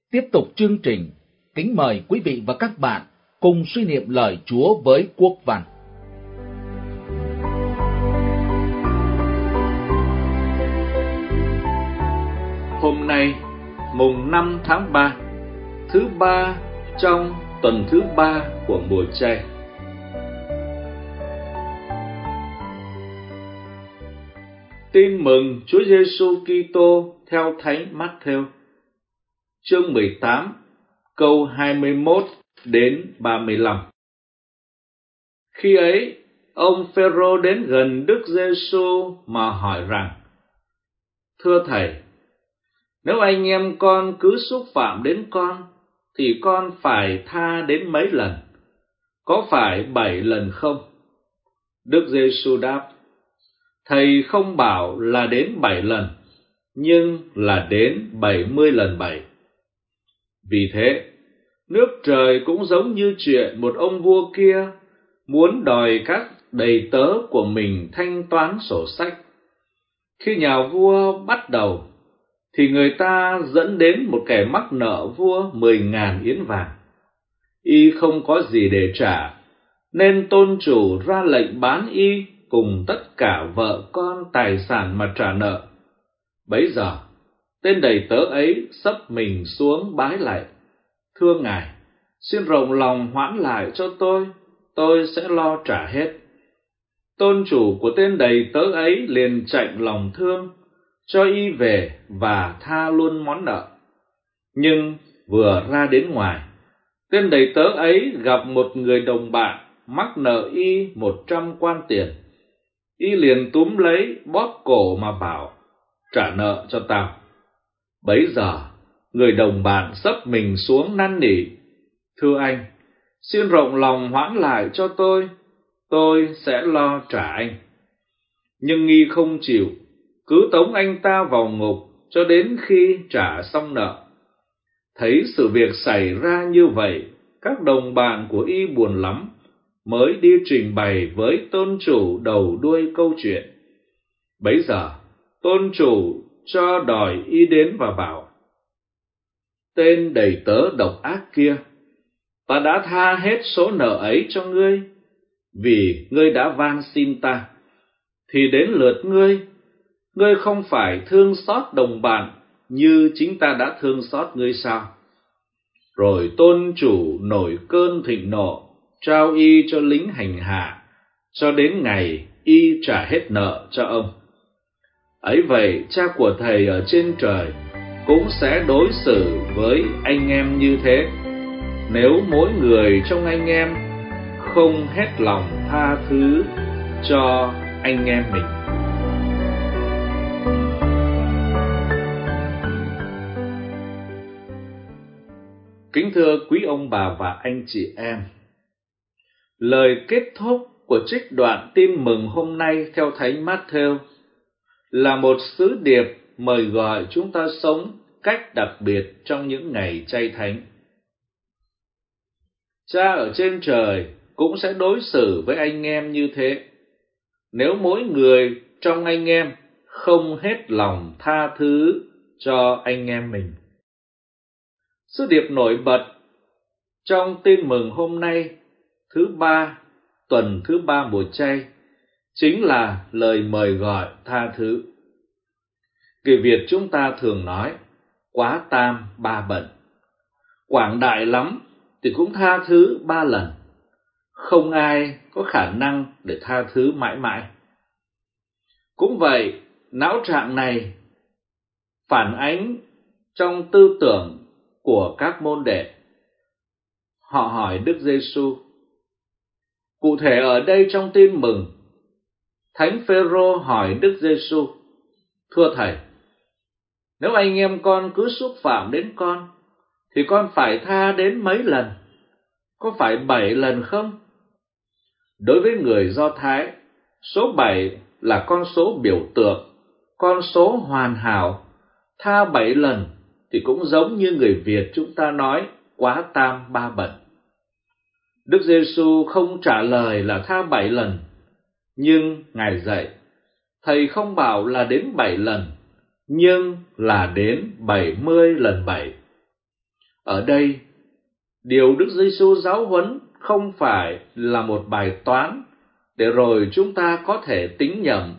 Tiếp tục chương trình, kính mời quý vị và các bạn cùng suy niệm lời Chúa với Quốc Văn. Hôm nay, mùng 5 tháng 3, thứ ba trong tuần thứ 3 của mùa chay. Tin mừng Chúa Giêsu Kitô theo Thánh Mát-thêu, chương 18, câu 21 đến 35. Khi ấy, ông Phêrô đến gần Đức Giêsu mà hỏi rằng: Thưa Thầy, nếu anh em con cứ xúc phạm đến con, thì con phải tha đến mấy lần? Có phải 7 lần không? Đức Giêsu đáp: Thầy không bảo là đến 7 lần, nhưng là đến 70 lần 7. Vì thế, nước trời cũng giống như chuyện một ông vua kia muốn đòi các đầy tớ của mình thanh toán sổ sách. Khi nhà vua bắt đầu, thì người ta dẫn đến một kẻ mắc nợ vua 10.000 yến vàng. Y không có gì để trả, nên tôn chủ ra lệnh bán y cùng tất cả vợ con tài sản mà trả nợ. Bấy giờ, tên đầy tớ ấy xấp mình xuống bái lạy: Thưa ngài, xin rộng lòng hoãn lại cho tôi sẽ lo trả hết. Tôn chủ của tên đầy tớ ấy liền chạnh lòng thương, cho y về và tha luôn món nợ. Nhưng vừa ra đến ngoài, tên đầy tớ ấy gặp một người đồng bạn mắc nợ y 100 quan tiền. Y liền túm lấy bóp cổ mà bảo: Trả nợ cho tao. Bấy giờ người đồng bạn xấp mình xuống năn nỉ: Thưa anh, xin rộng lòng hoãn lại cho tôi sẽ lo trả anh. Nhưng y không chịu, cứ tống anh ta vào ngục cho đến khi trả xong nợ. Thấy sự việc xảy ra như vậy, các đồng bạn của y buồn lắm, mới đi trình bày với tôn chủ đầu đuôi câu chuyện. Bấy giờ, tôn chủ cho đòi y đến và bảo: Tên đầy tớ độc ác kia, ta đã tha hết số nợ ấy cho ngươi, vì ngươi đã van xin ta. Thì đến lượt ngươi không phải thương xót đồng bạn như chính ta đã thương xót ngươi sao? Rồi tôn chủ nổi cơn thịnh nộ, trao y cho lính hành hạ, cho đến ngày y trả hết nợ cho ông. Ấy vậy, cha của thầy ở trên trời cũng sẽ đối xử với anh em như thế, nếu mỗi người trong anh em không hết lòng tha thứ cho anh em mình. Kính thưa quý ông bà và anh chị em, lời kết thúc của trích đoạn tin mừng hôm nay theo Thánh Mát-thêu là một sứ điệp mời gọi chúng ta sống cách đặc biệt trong những ngày chay thánh. Cha ở trên trời cũng sẽ đối xử với anh em như thế, nếu mỗi người trong anh em không hết lòng tha thứ cho anh em mình. Sứ điệp nổi bật trong tin mừng hôm nay, thứ ba, tuần thứ 3 mùa chay, chính là lời mời gọi tha thứ. Người Việt chúng ta thường nói quá tam ba bận. Quảng đại lắm thì cũng tha thứ 3 lần. Không ai có khả năng để tha thứ mãi mãi. Cũng vậy, não trạng này phản ánh trong tư tưởng của các môn đệ. Họ hỏi Đức Giêsu. Cụ thể ở đây trong tin mừng, Thánh Phêrô hỏi Đức Giêsu: Thưa Thầy, nếu anh em con cứ xúc phạm đến con, thì con phải tha đến mấy lần? Có phải 7 lần không? Đối với người Do Thái, số 7 là con số biểu tượng, con số hoàn hảo. Tha 7 lần thì cũng giống như người Việt chúng ta nói quá tam ba bận. Đức Giêsu không trả lời là tha 7 lần, nhưng Ngài dạy, Thầy không bảo là đến 7 lần, nhưng là đến 70 lần 7. Ở đây, điều Đức Giêsu giáo huấn không phải là một bài toán để rồi chúng ta có thể tính nhầm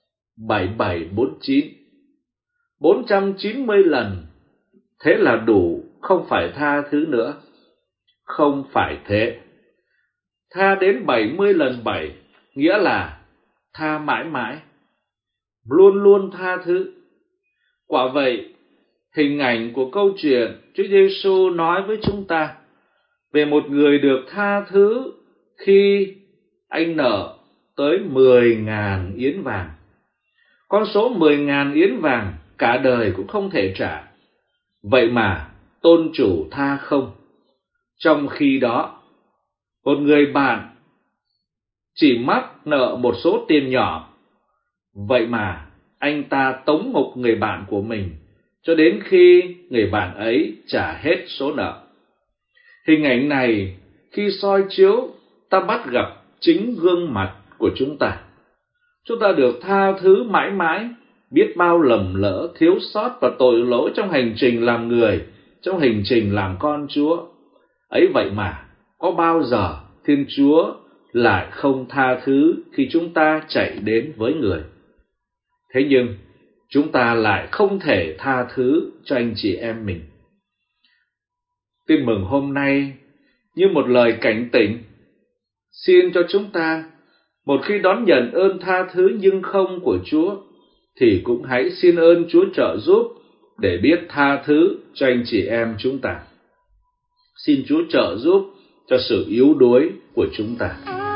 7749, 490 lần, thế là đủ, không phải tha thứ nữa. Không phải thế. Tha đến 70 lần 7 nghĩa là tha mãi mãi, luôn luôn tha thứ. Quả vậy, hình ảnh của câu chuyện Chúa Giêsu nói với chúng ta về một người được tha thứ khi anh nợ tới 10.000 yến vàng. Con số 10.000 yến vàng cả đời cũng không thể trả. Vậy mà tôn chủ tha không. Trong khi đó, một người bạn chỉ mắc nợ một số tiền nhỏ. Vậy mà anh ta tống ngục người bạn của mình cho đến khi người bạn ấy trả hết số nợ. Hình ảnh này khi soi chiếu, ta bắt gặp chính gương mặt của chúng ta. Chúng ta được tha thứ mãi mãi, biết bao lầm lỡ, thiếu sót và tội lỗi trong hành trình làm người, trong hành trình làm con Chúa. Ấy vậy mà, có bao giờ Thiên Chúa lại không tha thứ khi chúng ta chạy đến với người? Thế nhưng, chúng ta lại không thể tha thứ cho anh chị em mình. Tin mừng hôm nay như một lời cảnh tỉnh, xin cho chúng ta, một khi đón nhận ơn tha thứ nhưng không của Chúa, thì cũng hãy xin ơn Chúa trợ giúp để biết tha thứ cho anh chị em chúng ta. Xin Chúa trợ giúp cho sự yếu đuối của chúng ta.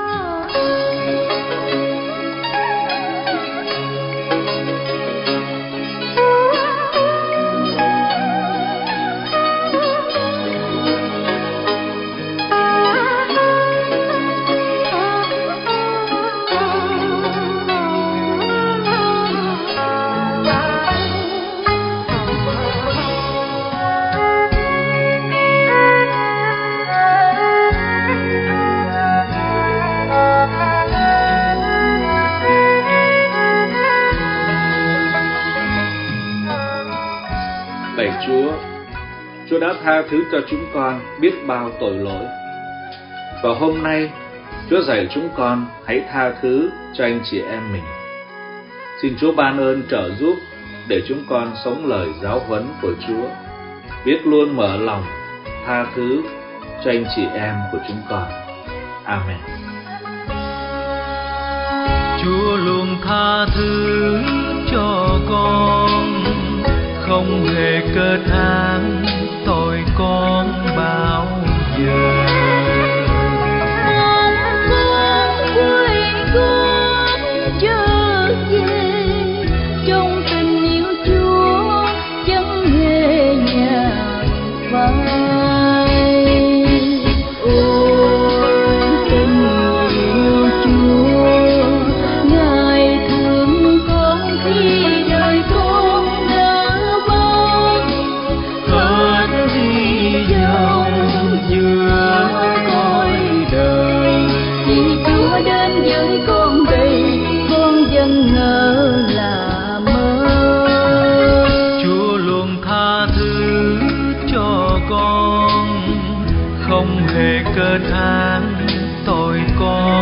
Lạy Chúa, Chúa đã tha thứ cho chúng con biết bao tội lỗi. Và hôm nay, Chúa dạy chúng con hãy tha thứ cho anh chị em mình. Xin Chúa ban ơn trợ giúp để chúng con sống lời giáo huấn của Chúa, biết luôn mở lòng tha thứ cho anh chị em của chúng con. Amen. Chúa luôn tha thứ cho con, không hề cơ than tội con bao giờ. Mong con quay gót trở về, trong tình yêu Chúa chẳng hề nhạt phai. Ôi tình yêu Chúa, Ngài thương con khi đời con đã mất hết hy vọng giữa cõi đời. Vì Chúa đến với con đây, con vẫn ngỡ là mơ. Chúa luôn tha thứ cho con, không hề cơ than tội con